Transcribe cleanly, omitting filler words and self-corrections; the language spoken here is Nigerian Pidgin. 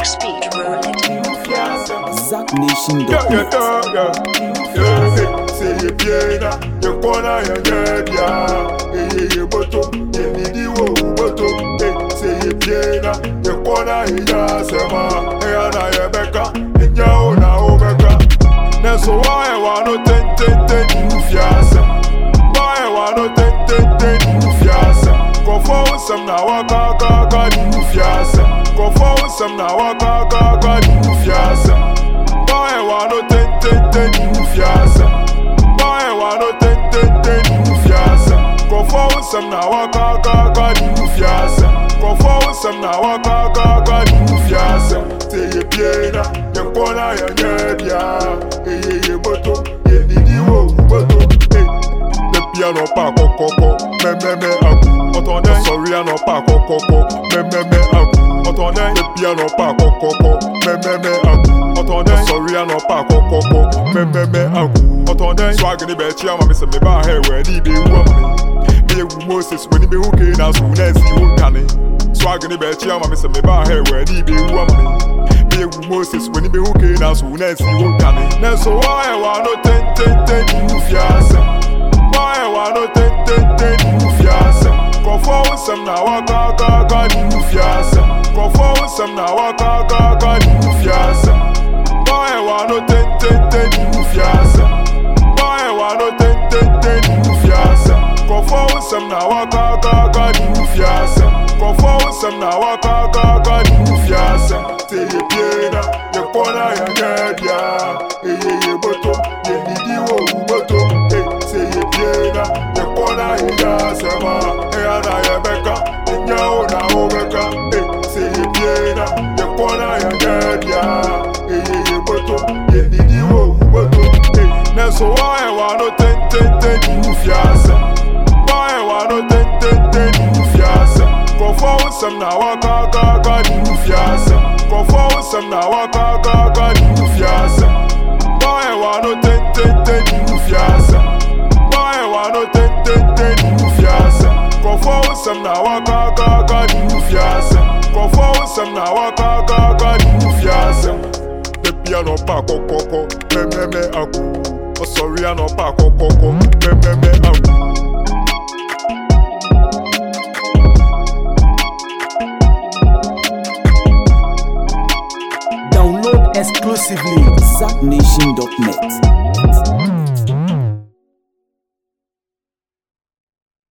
speed, roll it. ZachNation. Say you piena, you corner, you bottom, you need you bottom. Say you piena, you corner, ya sema, and I becca, and ya na becca. That's why I want to ten you fiasa. Why I want to ten you fiasa. Go for some now, I you fiasa. Go for some now, I you fiasa. Why I want to ten you fiasa. Why I want to ten you fiasa. Go for some now, I you fiasa. Go for some now, I you fiasa. Say you piena, you corner, you bottom, you need you bottom. The piano pa coco, me aku. Sorry, I no pa coco, me aku. The piano pa coco, me aku. Sorry, I no pa coco, me aku. Swag in the bed, I'm missing me by hair where he be woman. Me Moses when he be okay now soon as you can. Swag in the bed, I'm missing me by hair where he be woman. Moses when he be okay now soon as you can. Now so why I want to ten you fiasa. Why I want to ten you fiasa. Go forward some now I you fiasa. Go forward some now I you fiasa. Why I want to ten you fiasa. Why I want to ten you fiasa. Go forward some now I you fiasa. Go forward some now I you fiasa. Say you piena, you corner, you bottom, you need you bottom. Say you piena, you corner, you sema, and I becca, and you na becca. Say you piena, you corner, you bottom, you need you bottom. Now so why I want to ten you fiasa. Why I want to ten you fiasa. Go forward some now I you fiasa. Go forward some now I you fiasa. Why I want to ten you fiasa. Why I want to ten you fiasa. Go forward some now I you fiasa. Go forward some now I you fiasa. The piano pa coco, me aku. Sorry, I no pa coco, me aku. Download exclusively ZachNation.net.